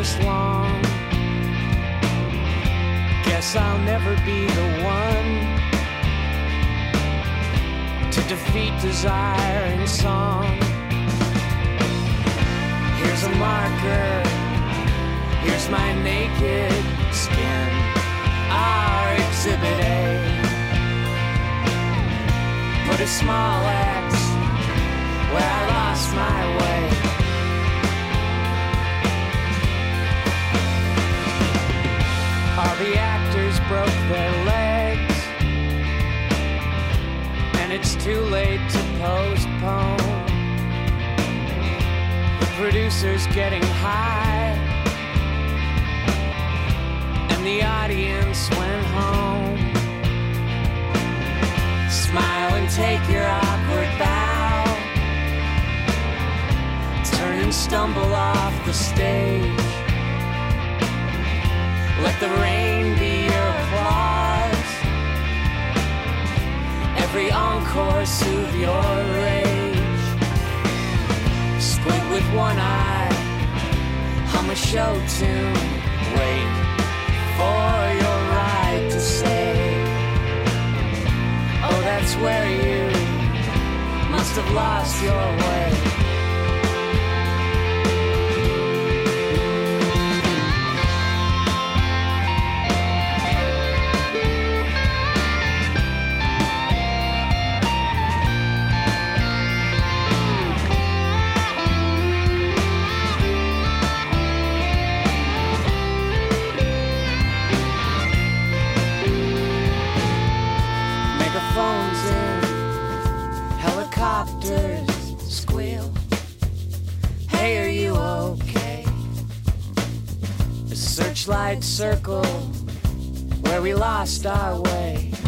this long. Guess I'll never be the one to defeat desire in song. Here's a marker, here's my naked skin, our exhibit A. Put a small X where I lost my way. All the actors broke their legs, and it's too late to postpone. The producer's getting high, and the audience went home. Smile and take your awkward bow. Turn and stumble off the stage. Let the rain be your applause. Every encore soothe your rage. Squint with one eye, hum a show tune. Wait for your ride to say, oh, that's where you must have lost your way. Phones in, helicopters squeal. Hey, are you okay? The searchlight circle where we lost our way.